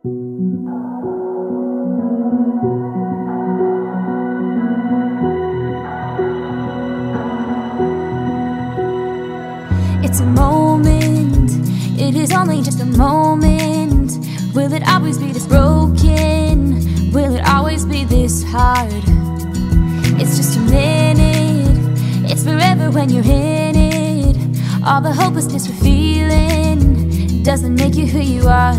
It's a moment, it is only just a moment. Will it always be this broken? Will it always be this hard? It's just a minute, it's forever when you're in it. All the hopelessness we're feeling doesn't make you who you are.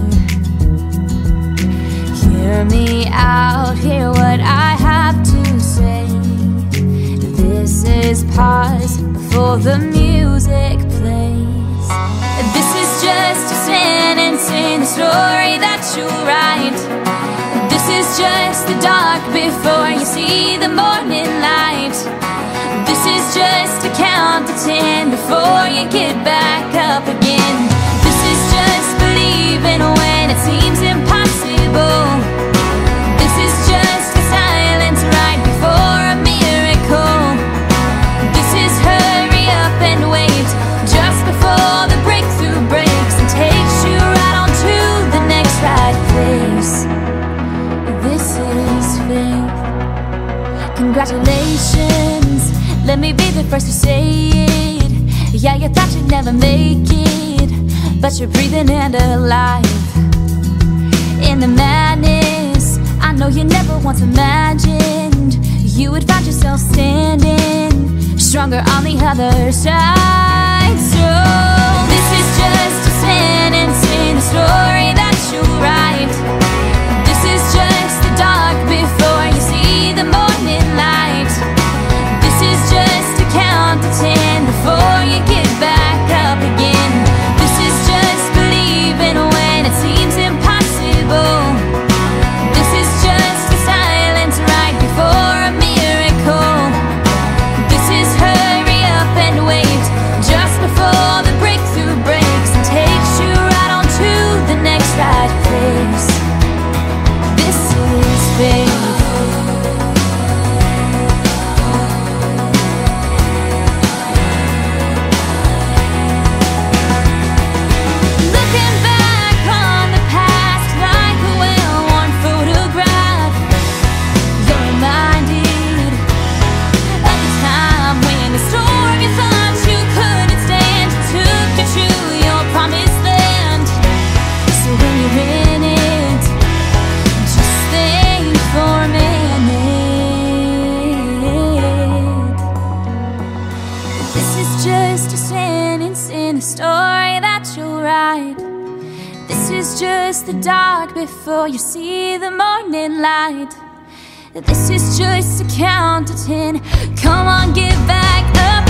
Hear me out, hear what I have to say. This is pause before the music plays. This is just a sentence in the story that you write. This is just the dark before you see the morning light. This is just a count to 10 before you get back up again. This is just believing when it seems impossible. This is just the silence right before a miracle. This is hurry up and wait just before the breakthrough breaks and takes you right on to the next right place. This is faith. Congratulations, let me be the first to say it. Yeah, you thought you'd never make it, but you're breathing and alive. In the madness, I know you never once imagined you would find yourself standing stronger on the other side. So this is just a sentence in the story that you write. This is just the dark before you see the morning light. This is just a count to 10 before you get back up again. This is just believing when it seems impossible. This is just a silence right before a miracle. This is hurry up and wait just before the breakthrough breaks and takes you right on to the next right place. This is faith. Just a sentence in the story that you'll write. This is just the dark before you see the morning light. This is just a count to 10. Come on, get back up.